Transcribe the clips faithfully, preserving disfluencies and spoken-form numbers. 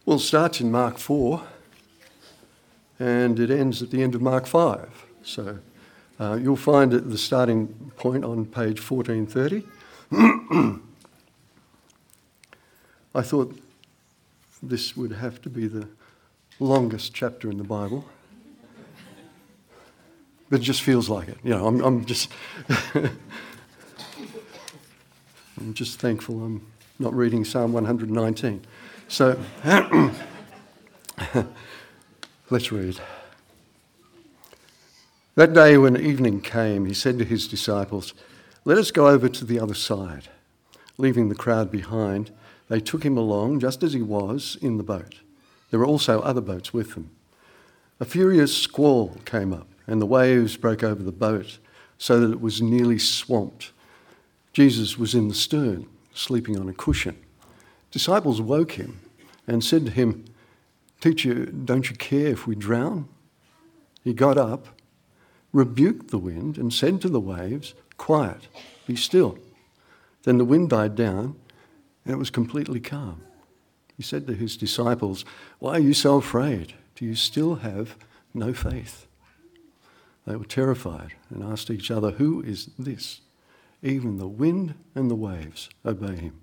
Well, it starts in Mark four and it ends at the end of Mark five. So uh, you'll find it the starting point on page fourteen thirty. I thought this would have to be the longest chapter in the Bible. But it just feels like it. You know, I'm, I'm just I'm just thankful I'm not reading Psalm one hundred nineteen. So let's read. That day when evening came, he said to his disciples, "Let us go over to the other side." Leaving the crowd behind, they took him along just as he was in the boat. There were also other boats with them. A furious squall came up, and the waves broke over the boat so that it was nearly swamped. Jesus was in the stern, sleeping on a cushion. Disciples woke him and said to him, "Teacher, don't you care if we drown?" He got up, rebuked the wind, and said to the waves, "Quiet, be still." Then the wind died down, and it was completely calm. He said to his disciples, "Why are you so afraid? Do you still have no faith?" They were terrified and asked each other, "Who is this? Even the wind and the waves obey him."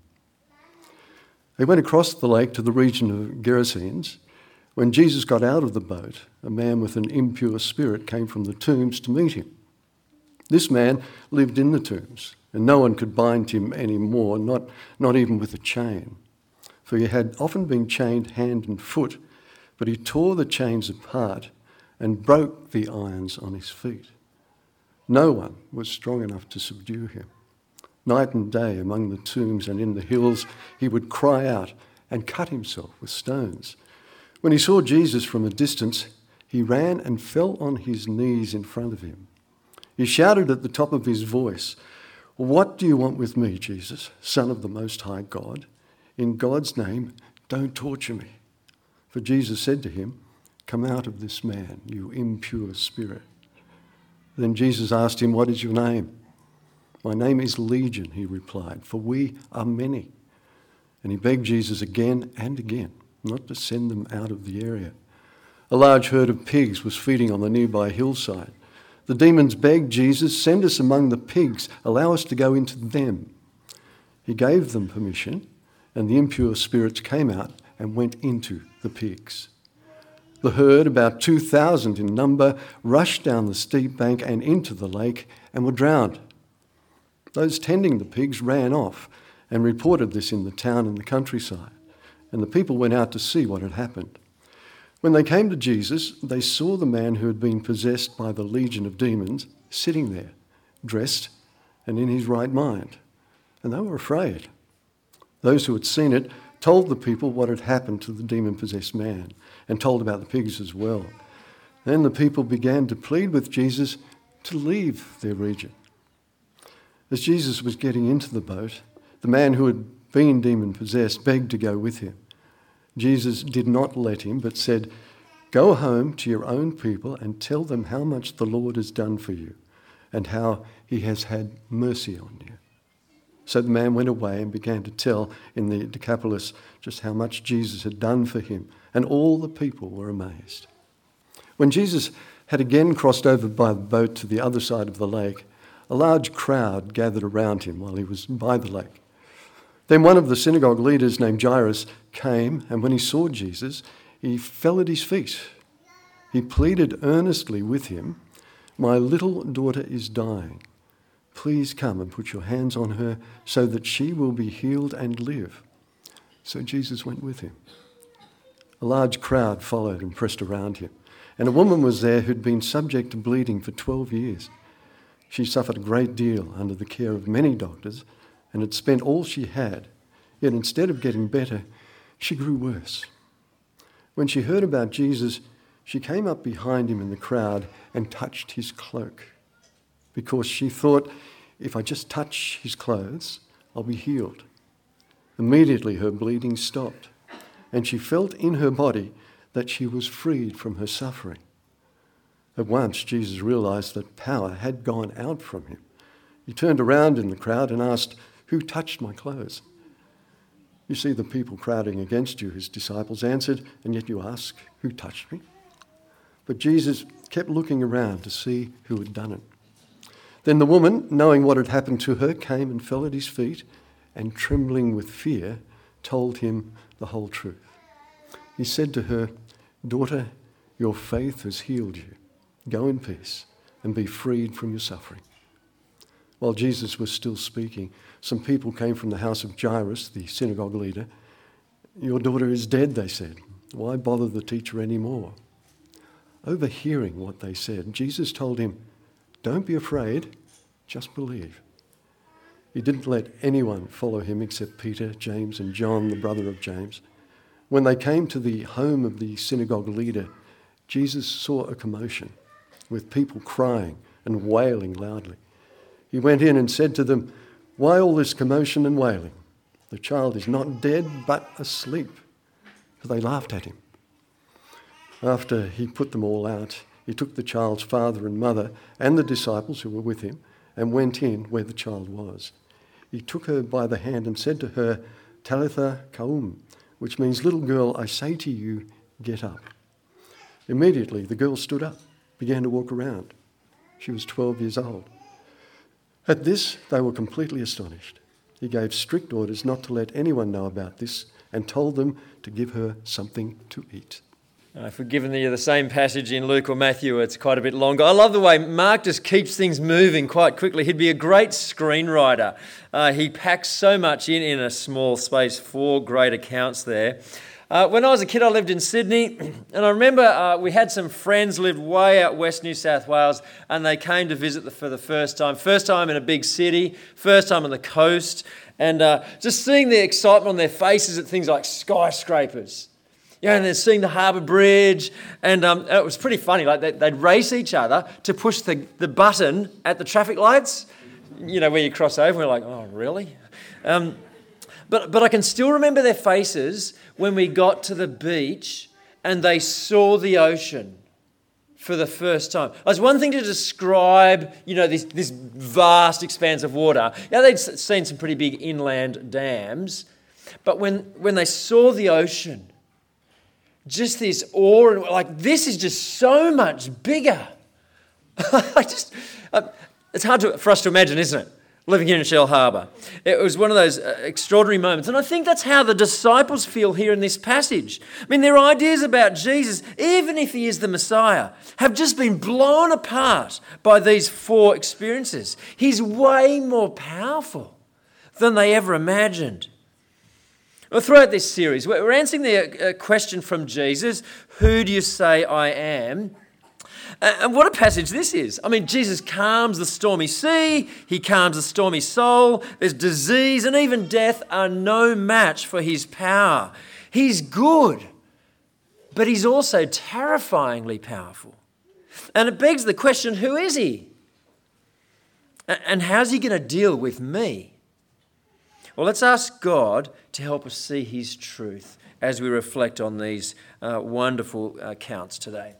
They went across the lake to the region of Gerasenes. When Jesus got out of the boat, a man with an impure spirit came from the tombs to meet him. This man lived in the tombs, and no one could bind him any more, not, not even with a chain. For he had often been chained hand and foot, but he tore the chains apart and broke the irons on his feet. No one was strong enough to subdue him. Night and day among the tombs and in the hills, he would cry out and cut himself with stones. When he saw Jesus from a distance, he ran and fell on his knees in front of him. He shouted at the top of his voice, "What do you want with me, Jesus, Son of the Most High God? In God's name, don't torture me." For Jesus said to him, "Come out of this man, you impure spirit." Then Jesus asked him, "What is your name?" "My name is Legion," he replied, "for we are many." And he begged Jesus again and again not to send them out of the area. A large herd of pigs was feeding on the nearby hillside. The demons begged Jesus, "Send us among the pigs, allow us to go into them." He gave them permission, and the impure spirits came out and went into the pigs. The herd, about two thousand in number, rushed down the steep bank and into the lake and were drowned. Those tending the pigs ran off and reported this in the town and the countryside, and the people went out to see what had happened. When they came to Jesus, they saw the man who had been possessed by the legion of demons sitting there, dressed and in his right mind, and they were afraid. Those who had seen it told the people what had happened to the demon-possessed man and told about the pigs as well. Then the people began to plead with Jesus to leave their region. As Jesus was getting into the boat, the man who had been demon-possessed begged to go with him. Jesus did not let him, but said, "Go home to your own people and tell them how much the Lord has done for you and how he has had mercy on you." So the man went away and began to tell in the Decapolis just how much Jesus had done for him, and all the people were amazed. When Jesus had again crossed over by the boat to the other side of the lake, a large crowd gathered around him while he was by the lake. Then one of the synagogue leaders named Jairus came, and when he saw Jesus, he fell at his feet. He pleaded earnestly with him, "My little daughter is dying. Please come and put your hands on her so that she will be healed and live." So Jesus went with him. A large crowd followed and pressed around him, and a woman was there who'd been subject to bleeding for twelve years. She suffered a great deal under the care of many doctors and had spent all she had, yet instead of getting better, she grew worse. When she heard about Jesus, she came up behind him in the crowd and touched his cloak, because she thought, "If I just touch his clothes, I'll be healed." Immediately her bleeding stopped, and she felt in her body that she was freed from her suffering. At once Jesus realized that power had gone out from him. He turned around in the crowd and asked, "Who touched my clothes?" You see the people crowding against you," his disciples answered, "and yet you ask, 'Who touched me?'" But Jesus kept looking around to see who had done it. Then the woman, knowing what had happened to her, came and fell at his feet, and trembling with fear, told him the whole truth. He said to her, "Daughter, your faith has healed you. Go in peace and be freed from your suffering." While Jesus was still speaking, some people came from the house of Jairus, the synagogue leader. "Your daughter is dead," they said. "Why bother the teacher anymore?" Overhearing what they said, Jesus told him, "Don't be afraid, just believe." He didn't let anyone follow him except Peter, James, and John, the brother of James. When they came to the home of the synagogue leader, Jesus saw a commotion with people crying and wailing loudly. He went in and said to them, "Why all this commotion and wailing? The child is not dead, but asleep." But they laughed at him. After he put them all out, he took the child's father and mother and the disciples who were with him and went in where the child was. He took her by the hand and said to her, "Talitha koum," which means, "Little girl, I say to you, get up." Immediately the girl stood up, began to walk around. She was twelve years old. At this, they were completely astonished. He gave strict orders not to let anyone know about this and told them to give her something to eat. Uh, if we've given you the same passage in Luke or Matthew, it's quite a bit longer. I love the way Mark just keeps things moving quite quickly. He'd be a great screenwriter. Uh, he packs so much in in a small space, four great accounts there. Uh, when I was a kid, I lived in Sydney, and I remember uh, we had some friends lived way out west New South Wales, and they came to visit the, for the first time. First time in a big city, first time on the coast, and uh, just seeing the excitement on their faces at things like skyscrapers. Yeah, and then seeing the Harbour Bridge, and um, it was pretty funny. Like they, they'd race each other to push the, the button at the traffic lights, you know, where you cross over. We're like, oh, really? Um, but but I can still remember their faces when we got to the beach and they saw the ocean for the first time. It's one thing to describe, you know, this, this vast expanse of water. Yeah, they'd seen some pretty big inland dams, but when when they saw the ocean, just this awe, and like, this is just so much bigger. I just, uh, it's hard to, for us to imagine, isn't it? Living here in Shell Harbour. It was one of those uh, extraordinary moments. And I think that's how the disciples feel here in this passage. I mean, their ideas about Jesus, even if he is the Messiah, have just been blown apart by these four experiences. He's way more powerful than they ever imagined. Well, throughout this series, we're answering the question from Jesus, "Who do you say I am?" And what a passage this is. I mean, Jesus calms the stormy sea, he calms the stormy soul. There's disease and even death are no match for his power. He's good, but he's also terrifyingly powerful. And it begs the question, who is he? And how's he going to deal with me? Well, let's ask God to help us see his truth as we reflect on these uh, wonderful accounts today.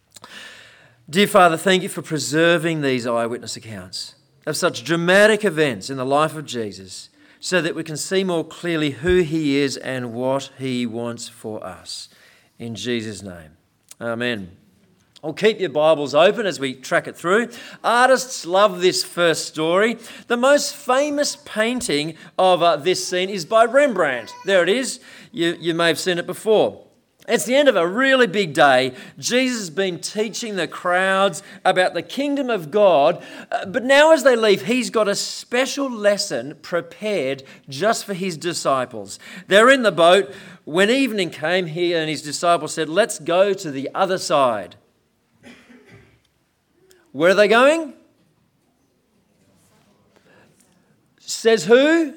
Dear Father, thank you for preserving these eyewitness accounts of such dramatic events in the life of Jesus so that we can see more clearly who he is and what he wants for us. In Jesus' name, amen. Well, keep your Bibles open as we track it through. Artists love this first story. The most famous painting of uh, this scene is by Rembrandt. There it is. You, you may have seen it before. It's the end of a really big day. Jesus has been teaching the crowds about the kingdom of God, uh, but now as they leave, he's got a special lesson prepared just for his disciples. They're in the boat. When evening came, he and his disciples said, "Let's go to the other side." Where are they going? Says who?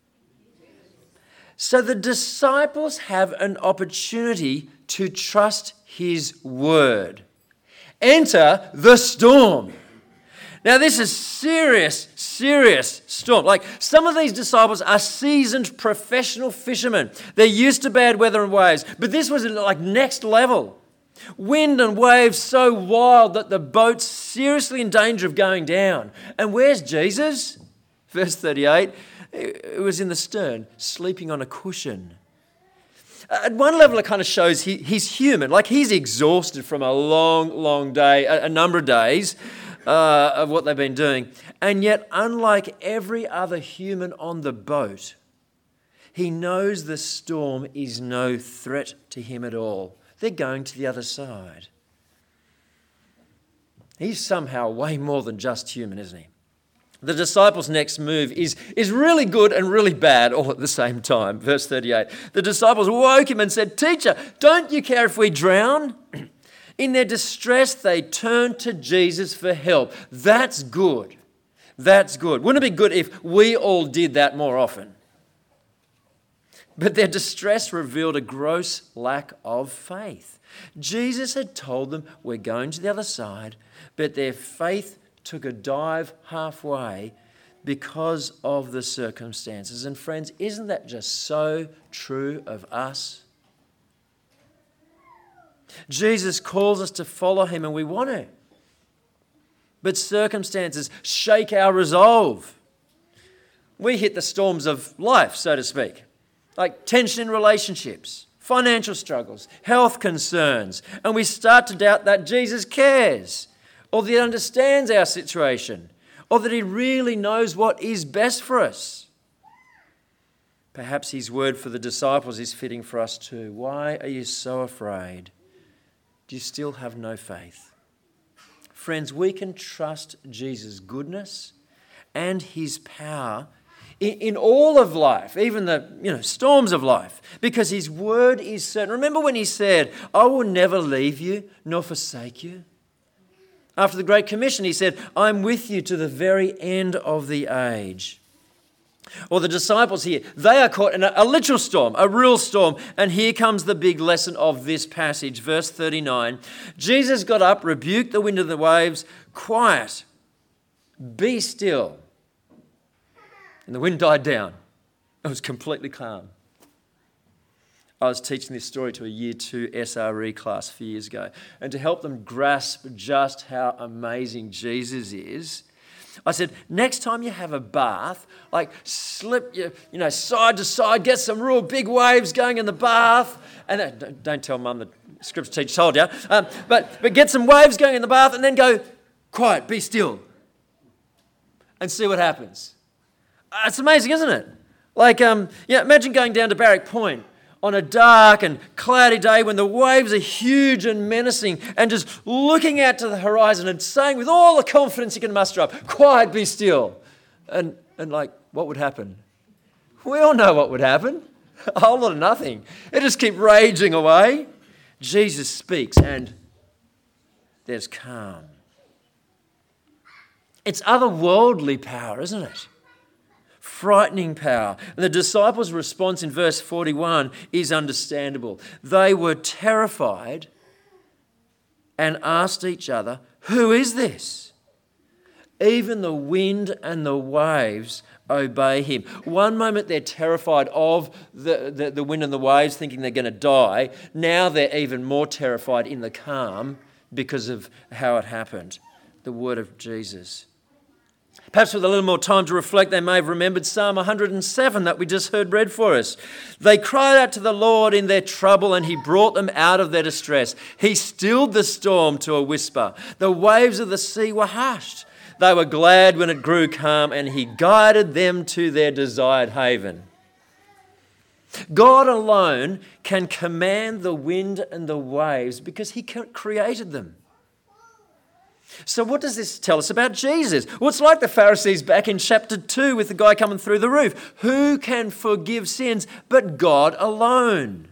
So the disciples have an opportunity to trust his word. Enter the storm. Now this is serious, serious storm. Like, some of these disciples are seasoned professional fishermen. They're used to bad weather and waves, but this was like next level. Wind and waves so wild that the boat's seriously in danger of going down. And where's Jesus? Verse thirty-eight. It was in the stern, sleeping on a cushion. At one level, it kind of shows he, he's human. Like he's exhausted from a long, long day, a, a number of days uh, of what they've been doing. And yet, unlike every other human on the boat, he knows the storm is no threat to him at all. They're going to the other side. He's somehow way more than just human, isn't he? The disciples' next move is, is really good and really bad all at the same time. Verse thirty-eight. The disciples woke him and said, "Teacher, don't you care if we drown?" In their distress, they turned to Jesus for help. That's good. That's good. Wouldn't it be good if we all did that more often? But their distress revealed a gross lack of faith. Jesus had told them, we're going to the other side, but their faith took a dive halfway because of the circumstances. And friends, isn't that just so true of us? Jesus calls us to follow him and we want to. But circumstances shake our resolve. We hit the storms of life, so to speak. Like tension in relationships, financial struggles, health concerns, and we start to doubt that Jesus cares, or that he understands our situation, or that he really knows what is best for us. Perhaps his word for the disciples is fitting for us too. Why are you so afraid? Do you still have no faith? Friends, we can trust Jesus' goodness and his power in all of life, even the you know storms of life, because his word is certain. Remember when he said, I will never leave you nor forsake you? After the Great Commission, he said, I'm with you to the very end of the age. Or the disciples here, they are caught in a, a literal storm, a real storm. And here comes the big lesson of this passage, verse thirty-nine. Jesus got up, rebuked the wind and the waves, quiet, be still. And the wind died down. It was completely calm. I was teaching this story to a year two S R E class a few years ago. And to help them grasp just how amazing Jesus is, I said, next time you have a bath, like slip your, you know, side to side, get some real big waves going in the bath. And uh, don't, don't tell mum the scripture teacher told you. Um, but, but get some waves going in the bath and then go, quiet, be still. And see what happens. It's amazing, isn't it? Like, um, yeah, imagine going down to Barrack Point on a dark and cloudy day when the waves are huge and menacing and just looking out to the horizon and saying with all the confidence you can muster up, quiet, be still. And, and like, what would happen? We all know what would happen. A whole lot of nothing. It just keep raging away. Jesus speaks and there's calm. It's otherworldly power, isn't it? Frightening power. And the disciples' response in verse forty-one is understandable. They were terrified and asked each other, who is this? Even the wind and the waves obey him. One moment they're terrified of the, the, the wind and the waves, thinking they're going to die. Now they're even more terrified in the calm because of how it happened. The word of Jesus. Perhaps with a little more time to reflect, they may have remembered Psalm one hundred seven that we just heard read for us. They cried out to the Lord in their trouble and he brought them out of their distress. He stilled the storm to a whisper. The waves of the sea were hushed. They were glad when it grew calm and he guided them to their desired haven. God alone can command the wind and the waves because he created them. So what does this tell us about Jesus? Well, it's like the Pharisees back in chapter two with the guy coming through the roof. Who can forgive sins but God alone?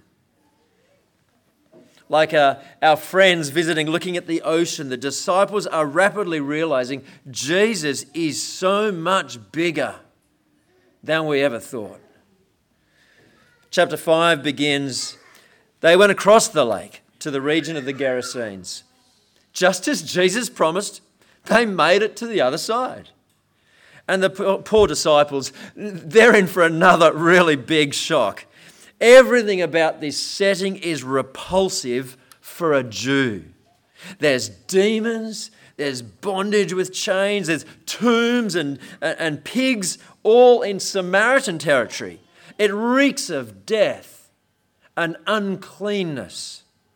Like uh, our friends visiting, looking at the ocean, the disciples are rapidly realizing Jesus is so much bigger than we ever thought. Chapter five begins, they went across the lake to the region of the Gerasenes. Just as Jesus promised, they made it to the other side. And the poor disciples, they're in for another really big shock. Everything about this setting is repulsive for a Jew. There's demons, there's bondage with chains, there's tombs and, and pigs, all in Samaritan territory. It reeks of death and uncleanness.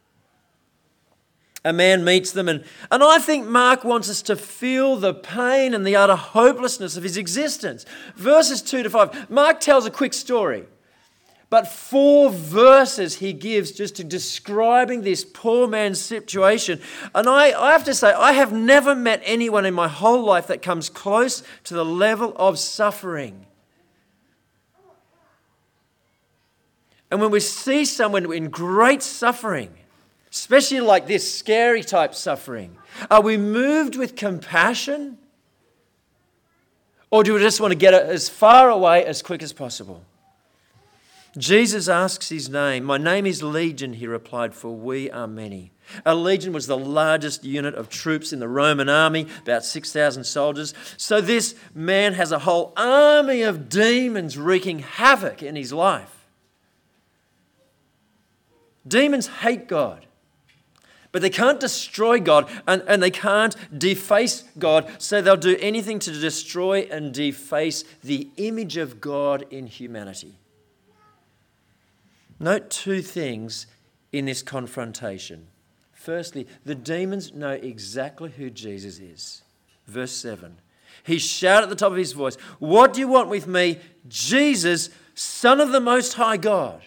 A man meets them, and, and I think Mark wants us to feel the pain and the utter hopelessness of his existence. Verses two to five, Mark tells a quick story, but four verses he gives just to describing this poor man's situation. And I, I have to say, I have never met anyone in my whole life that comes close to the level of suffering. And when we see someone in great suffering, especially like this scary type suffering, are we moved with compassion? Or do we just want to get as far away as quick as possible? Jesus asks his name. My name is Legion, he replied, for we are many. A legion was the largest unit of troops in the Roman army, about six thousand soldiers. So this man has a whole army of demons wreaking havoc in his life. Demons hate God. But they can't destroy God and, and they can't deface God, so they'll do anything to destroy and deface the image of God in humanity. Note two things in this confrontation. Firstly, the demons know exactly who Jesus is. Verse seven. He shouted at the top of his voice, "What do you want with me, Jesus, Son of the Most High God?"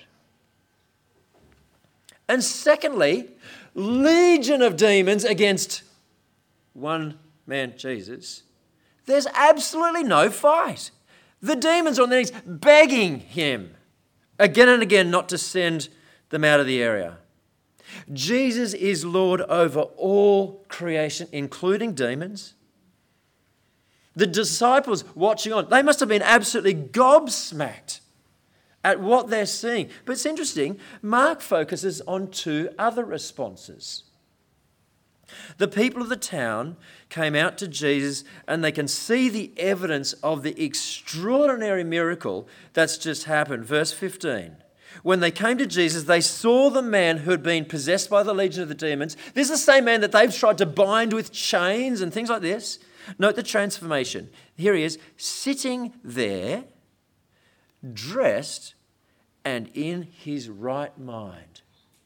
And secondly, legion of demons against one man, Jesus. There's absolutely no fight. The demons are on their knees begging him again and again not to send them out of the area. Jesus is Lord over all creation, including demons. The disciples watching on, they must have been absolutely gobsmacked at what they're seeing. But it's interesting, Mark focuses on two other responses. The people of the town came out to Jesus and they can see the evidence of the extraordinary miracle that's just happened. Verse fifteen. When they came to Jesus, they saw the man who had been possessed by the legion of the demons. This is the same man that they've tried to bind with chains and things like this. Note the transformation. Here he is, sitting there, dressed and in his right mind.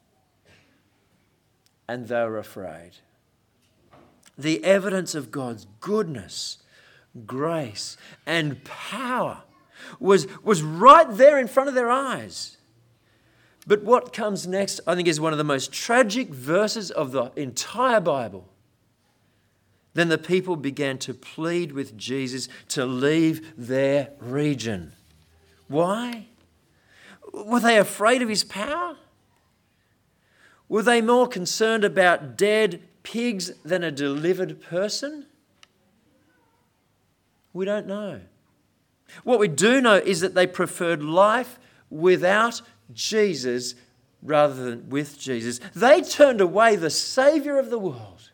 And they were afraid. The evidence of God's goodness, grace, and power was, was right there in front of their eyes. But what comes next, I think, is one of the most tragic verses of the entire Bible. Then the people began to plead with Jesus to leave their region. Why? Were they afraid of his power? Were they more concerned about dead pigs than a delivered person? We don't know. What we do know is that they preferred life without Jesus rather than with Jesus. They turned away the Saviour of the world.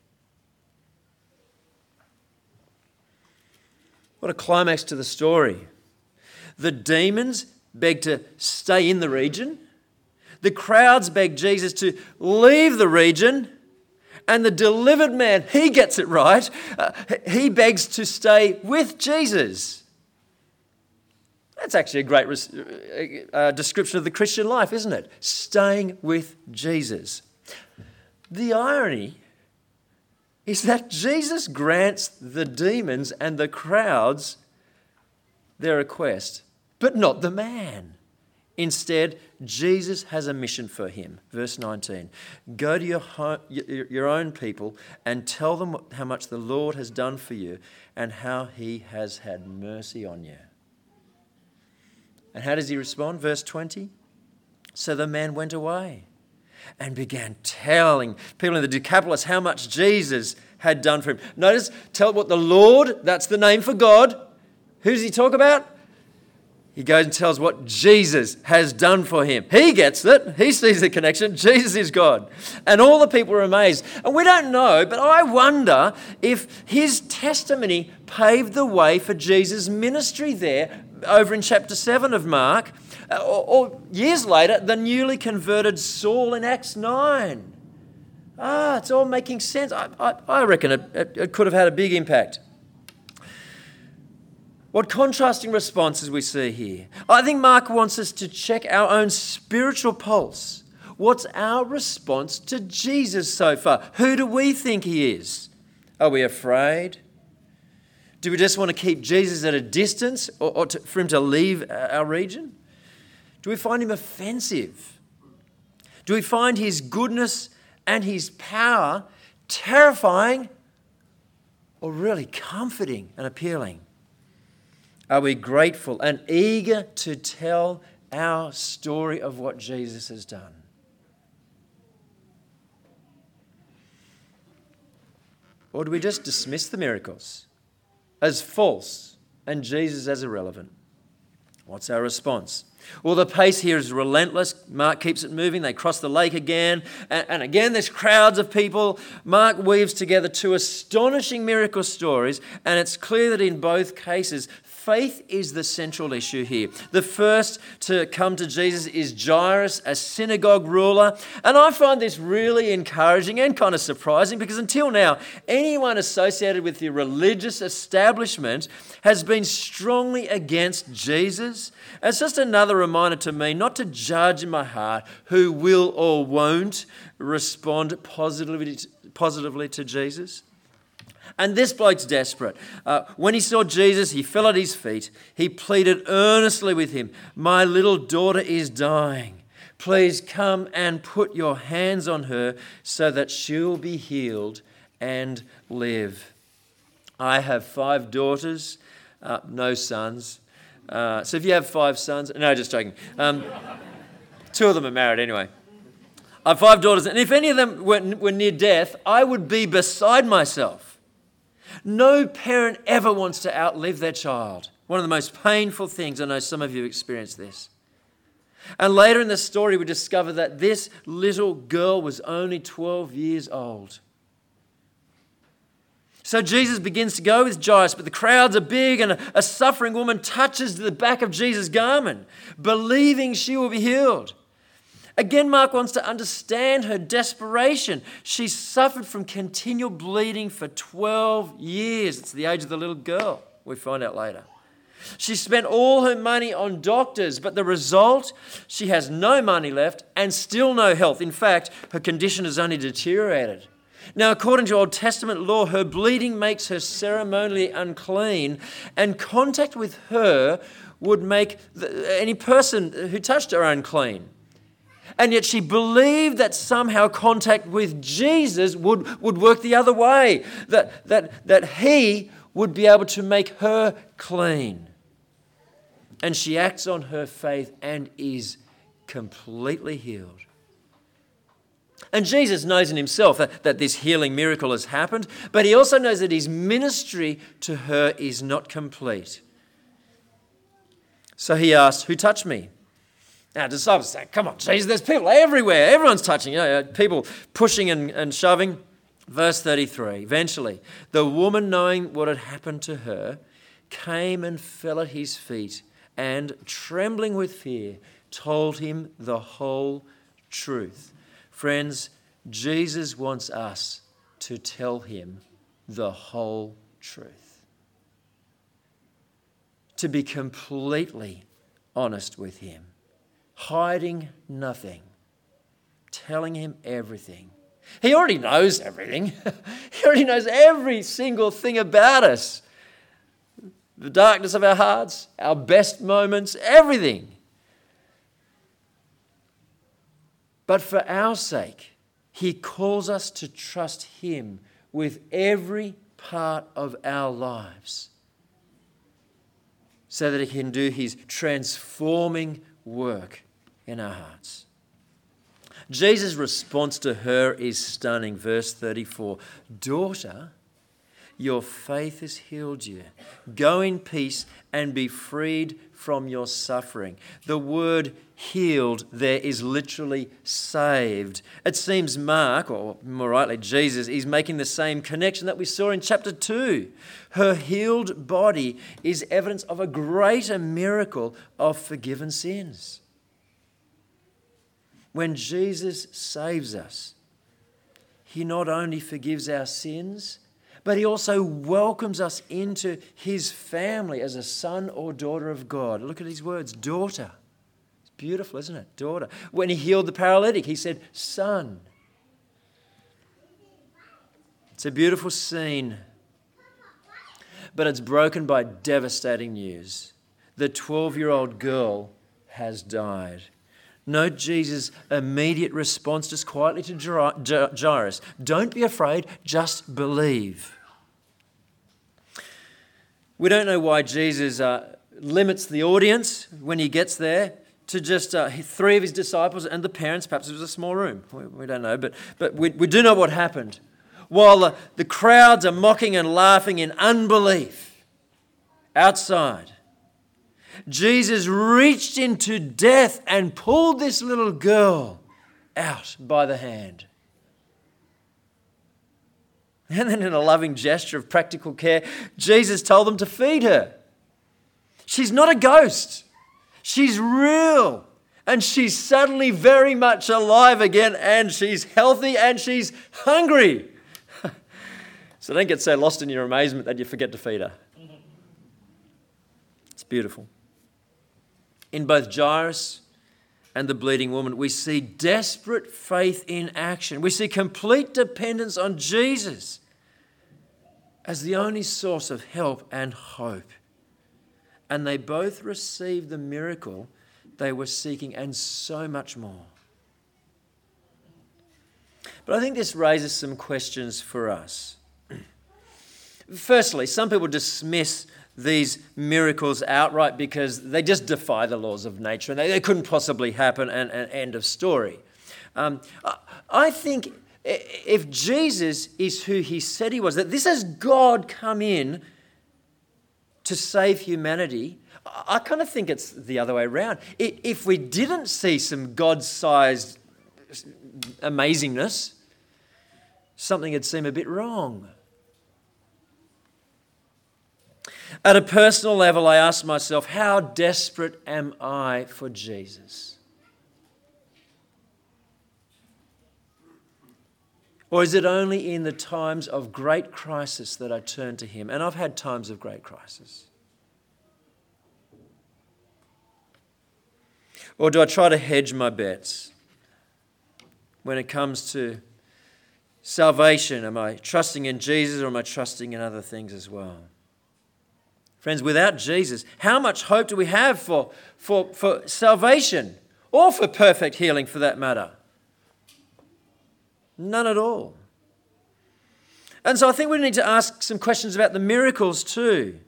What a climax to the story. The demons begged to stay in the region. The crowds begged Jesus to leave the region. And the delivered man, he gets it right. Uh, he begs to stay with Jesus. That's actually a great res- uh, description of the Christian life, isn't it? Staying with Jesus. The irony is that Jesus grants the demons and the crowds their request, but not the man. Instead, Jesus has a mission for him. Verse nineteen, go to your, home, your own people and tell them how much the Lord has done for you and how he has had mercy on you. And how does he respond? Verse twenty, so the man went away and began telling people in the Decapolis how much Jesus had done for him. Notice, tell what the Lord, that's the name for God. Who does he talk about? He goes and tells what Jesus has done for him. He gets it. He sees the connection. Jesus is God. And all the people are amazed. And we don't know, but I wonder if his testimony paved the way for Jesus' ministry there over in chapter seven of Mark, or, or years later, the newly converted Saul in Acts nine. Ah, it's all making sense. I, I, I reckon it, it, it could have had a big impact. What contrasting responses we see here. I think Mark wants us to check our own spiritual pulse. What's our response to Jesus so far? Who do we think he is? Are we afraid? Do we just want to keep Jesus at a distance or, or to, for him to leave our region? Do we find him offensive? Do we find his goodness and his power terrifying or really comforting and appealing? Are we grateful and eager to tell our story of what Jesus has done? Or do we just dismiss the miracles as false and Jesus as irrelevant? What's our response? Well, the pace here is relentless. Mark keeps it moving. They cross the lake again. And, and again, there's crowds of people. Mark weaves together two astonishing miracle stories. And it's clear that in both cases, faith is the central issue here. The first to come to Jesus is Jairus, a synagogue ruler. And I find this really encouraging and kind of surprising because until now, anyone associated with the religious establishment has been strongly against Jesus. It's just another reminder to me not to judge in my heart who will or won't respond positively, positively to Jesus. And this bloke's desperate. Uh, when he saw Jesus, he fell at his feet. He pleaded earnestly with him, "My little daughter is dying. Please come and put your hands on her so that she'll be healed and live." I have five daughters, uh, no sons. Uh, so if you have five sons, no, just joking. Um, two of them are married anyway. I have five daughters, and if any of them were, were near death, I would be beside myself. No parent ever wants to outlive their child. One of the most painful things, I know some of you have experienced this. And later in the story, we discover that this little girl was only twelve years old. So Jesus begins to go with Jairus, but the crowds are big, and a, a suffering woman touches the back of Jesus' garment, believing she will be healed. Again, Mark wants to understand her desperation. She suffered from continual bleeding for twelve years. It's the age of the little girl, we find out later. She spent all her money on doctors, but the result, she has no money left and still no health. In fact, her condition has only deteriorated. Now, according to Old Testament law, her bleeding makes her ceremonially unclean, and contact with her would make the, any person who touched her unclean. And yet she believed that somehow contact with Jesus would, would work the other way, that, that, that he would be able to make her clean. And she acts on her faith and is completely healed. And Jesus knows in himself that, that this healing miracle has happened, but he also knows that his ministry to her is not complete. So he asked, "Who touched me?" Now, disciples say, "Come on, Jesus, there's people everywhere. Everyone's touching, you know, people pushing and, and shoving." Verse thirty-three, eventually, the woman, knowing what had happened to her, came and fell at his feet and, trembling with fear, told him the whole truth. Friends, Jesus wants us to tell him the whole truth. To be completely honest with him. Hiding nothing, telling him everything. He already knows everything. He already knows every single thing about us. The darkness of our hearts, our best moments, everything. But for our sake, he calls us to trust him with every part of our lives so that he can do his transforming work in our hearts. Jesus' response to her is stunning. Verse thirty-four, "Daughter, your faith has healed you. Go in peace and be freed from your suffering." The word healed there is literally saved. It seems Mark, or more rightly Jesus, is making the same connection that we saw in chapter two. Her healed body is evidence of a greater miracle of forgiven sins. When Jesus saves us, he not only forgives our sins, but he also welcomes us into his family as a son or daughter of God. Look at his words, daughter. It's beautiful, isn't it? Daughter. When he healed the paralytic, he said, son. It's a beautiful scene, but it's broken by devastating news. The twelve-year-old girl has died. Note Jesus' immediate response just quietly to Jairus. Don't be afraid, just believe. We don't know why Jesus uh, limits the audience when he gets there to just uh, three of his disciples and the parents. Perhaps it was a small room. We, we don't know, but, but we, we do know what happened. While the, the crowds are mocking and laughing in unbelief outside, Jesus reached into death and pulled this little girl out by the hand. And then in a loving gesture of practical care, Jesus told them to feed her. She's not a ghost. She's real. And she's suddenly very much alive again, and she's healthy and she's hungry. So don't get so lost in your amazement that you forget to feed her. It's beautiful. In both Jairus and the bleeding woman, we see desperate faith in action. We see complete dependence on Jesus as the only source of help and hope. And they both received the miracle they were seeking and so much more. But I think this raises some questions for us. Firstly, some people dismiss these miracles outright because they just defy the laws of nature and they, they couldn't possibly happen, and, and end of story. Um, I think if Jesus is who he said he was, that this is God come in to save humanity, I kind of think it's the other way around. If we didn't see some God-sized amazingness, something would seem a bit wrong. At a personal level, I ask myself, how desperate am I for Jesus? Or is it only in the times of great crisis that I turn to him? And I've had times of great crisis. Or do I try to hedge my bets when it comes to salvation? Am I trusting in Jesus, or am I trusting in other things as well? Friends, without Jesus, how much hope do we have for, for, for salvation, or for perfect healing for that matter? None at all. And so I think we need to ask some questions about the miracles too.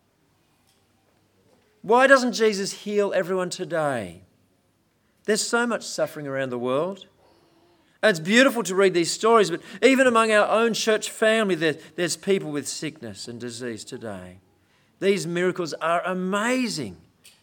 Why doesn't Jesus heal everyone today? There's so much suffering around the world. And it's beautiful to read these stories, but even among our own church family, there, there's people with sickness and disease today. These miracles are amazing.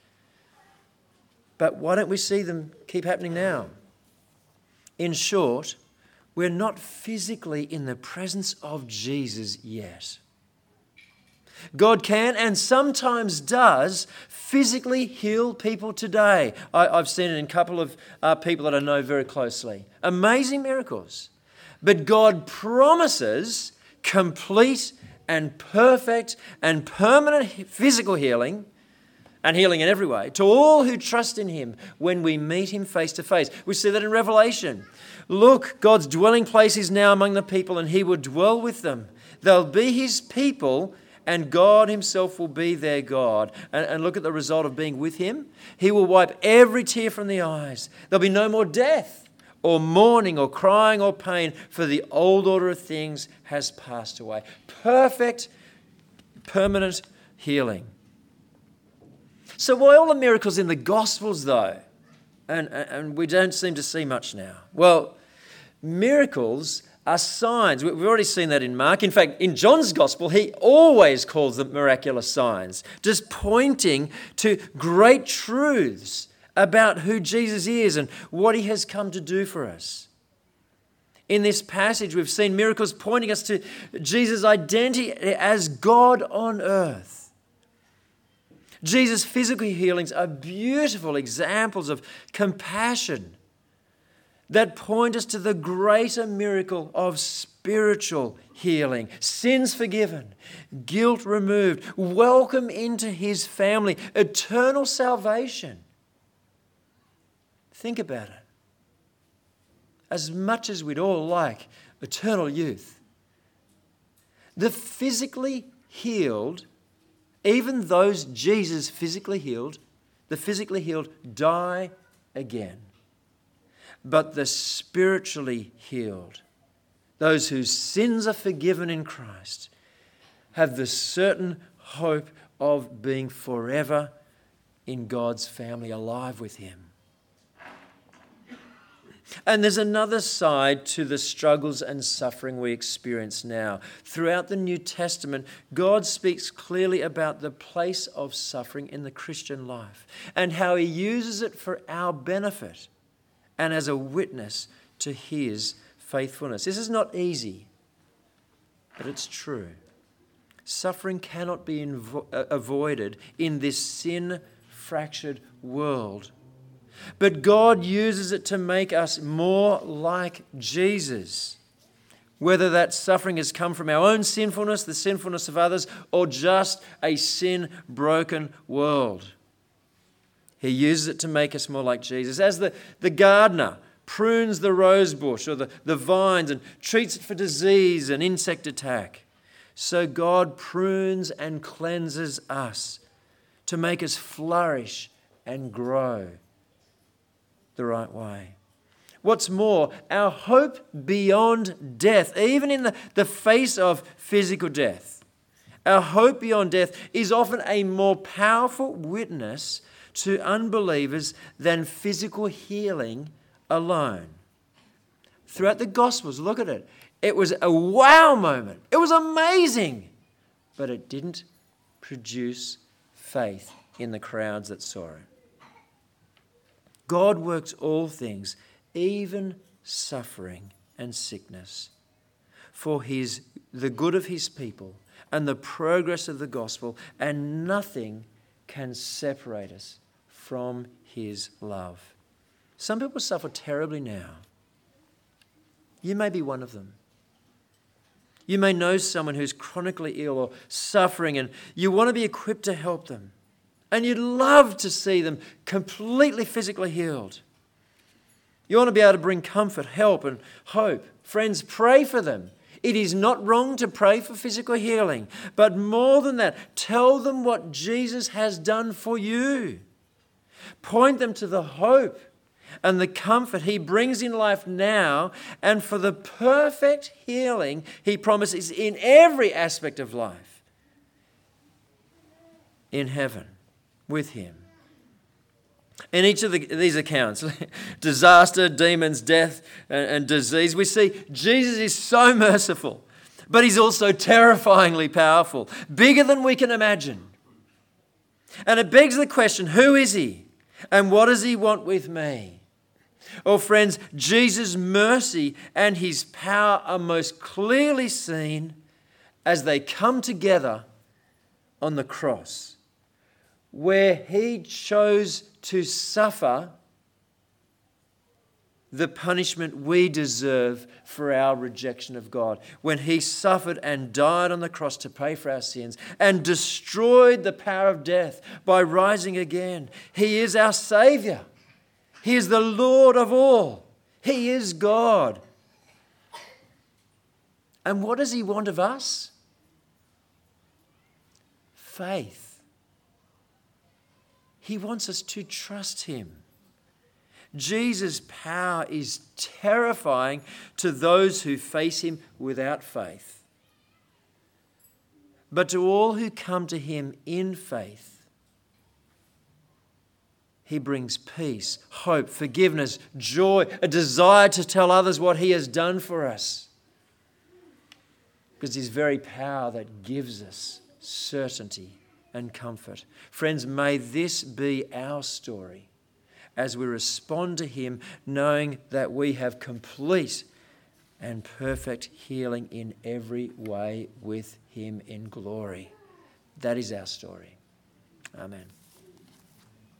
But why don't we see them keep happening now? In short, we're not physically in the presence of Jesus yet. God can and sometimes does physically heal people today. I, I've seen it in a couple of uh, people that I know very closely. Amazing miracles. But God promises complete and perfect and permanent physical healing, and healing in every way, to all who trust in him when we meet him face to face. We see that in Revelation. Look, God's dwelling place is now among the people, and he will dwell with them. They'll be his people, and God himself will be their God. And, and look at the result of being with him. He will wipe every tear from the eyes. There'll be no more death, or mourning, or crying, or pain, for the old order of things has passed away. Perfect, permanent healing. So why all the miracles in the Gospels, though? And, and we don't seem to see much now. Well, miracles are signs. We've already seen that in Mark. In fact, in John's Gospel, he always calls them miraculous signs, just pointing to great truths about who Jesus is and what he has come to do for us. In this passage, we've seen miracles pointing us to Jesus' identity as God on earth. Jesus' physical healings are beautiful examples of compassion that point us to the greater miracle of spiritual healing, sins forgiven, guilt removed, welcome into his family, eternal salvation. Think about it. As much as we'd all like eternal youth, the physically healed, even those Jesus physically healed, the physically healed die again. But the spiritually healed, those whose sins are forgiven in Christ, have the certain hope of being forever in God's family, alive with him. And there's another side to the struggles and suffering we experience now. Throughout the New Testament, God speaks clearly about the place of suffering in the Christian life and how he uses it for our benefit and as a witness to his faithfulness. This is not easy, but it's true. Suffering cannot be invo- avoided in this sin-fractured world. But God uses it to make us more like Jesus. Whether that suffering has come from our own sinfulness, the sinfulness of others, or just a sin-broken world. He uses it to make us more like Jesus. As the, the gardener prunes the rose bush or the, the vines and treats it for disease and insect attack, so God prunes and cleanses us to make us flourish and grow the right way. What's more, our hope beyond death, even in the, the face of physical death, our hope beyond death is often a more powerful witness to unbelievers than physical healing alone. Throughout the Gospels, look at it. It was a wow moment. It was amazing. But it didn't produce faith in the crowds that saw it. God works all things, even suffering and sickness, for his, the good of his people and the progress of the gospel, and nothing can separate us from his love. Some people suffer terribly now. You may be one of them. You may know someone who's chronically ill or suffering, and you want to be equipped to help them. And you'd love to see them completely physically healed. You want to be able to bring comfort, help, and hope. Friends, pray for them. It is not wrong to pray for physical healing. But more than that, tell them what Jesus has done for you. Point them to the hope and the comfort he brings in life now, and for the perfect healing he promises in every aspect of life in heaven with him. In each of the, these accounts, disaster, demons, death, and, and disease, we see Jesus is so merciful, but he's also terrifyingly powerful, bigger than we can imagine. And it begs the question, who is he? And what does he want with me? Oh, friends, Jesus' mercy and his power are most clearly seen as they come together on the cross, where he chose to suffer the punishment we deserve for our rejection of God. When he suffered and died on the cross to pay for our sins and destroyed the power of death by rising again. He is our Saviour. He is the Lord of all. He is God. And what does he want of us? Faith. He wants us to trust him. Jesus' power is terrifying to those who face him without faith. But to all who come to him in faith, he brings peace, hope, forgiveness, joy, a desire to tell others what he has done for us. Because his very power that gives us certainty and comfort. Friends, may this be our story as we respond to him, knowing that we have complete and perfect healing in every way with him in glory. That is our story. Amen.